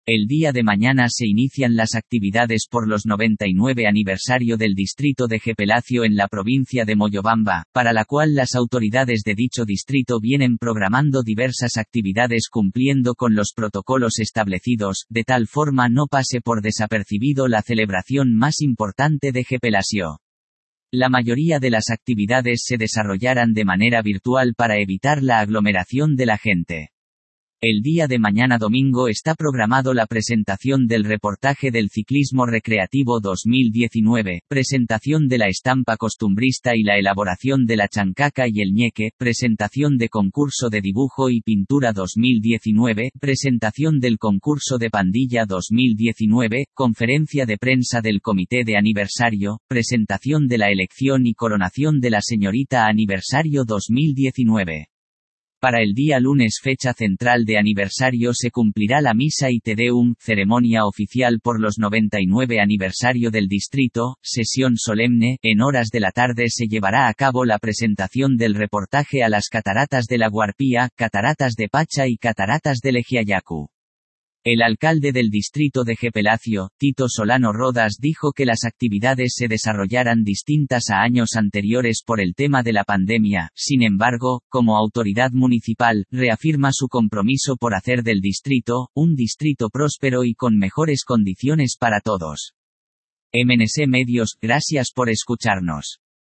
El día de mañana se inician las actividades por los 99 aniversario del distrito de Gepelacio en la provincia de Moyobamba, para la cual las autoridades de dicho distrito vienen programando diversas actividades cumpliendo con los protocolos establecidos, de tal forma no pase por desapercibido la celebración más importante de Gepelacio. La mayoría de las actividades se desarrollarán de manera virtual para evitar la aglomeración de la gente. El día de mañana domingo está programado la presentación del reportaje del ciclismo recreativo 2019, presentación de la estampa costumbrista y la elaboración de la chancaca y el ñeque, presentación de concurso de dibujo y pintura 2019, presentación del concurso de pandilla 2019, conferencia de prensa del comité de aniversario, presentación de la elección y coronación de la señorita aniversario 2019. Para el día lunes fecha central de aniversario se cumplirá la misa y Te Deum, ceremonia oficial por los 99 aniversario del distrito, sesión solemne, en horas de la tarde se llevará a cabo la presentación del reportaje a las cataratas de la Guarpía, cataratas de Pacha y cataratas de Legiayacu. El alcalde del distrito de Gepelacio, Tito Solano Rodas dijo que las actividades se desarrollarán distintas a años anteriores por el tema de la pandemia, sin embargo, como autoridad municipal, reafirma su compromiso por hacer del distrito, un distrito próspero y con mejores condiciones para todos. MNC Medios, gracias por escucharnos.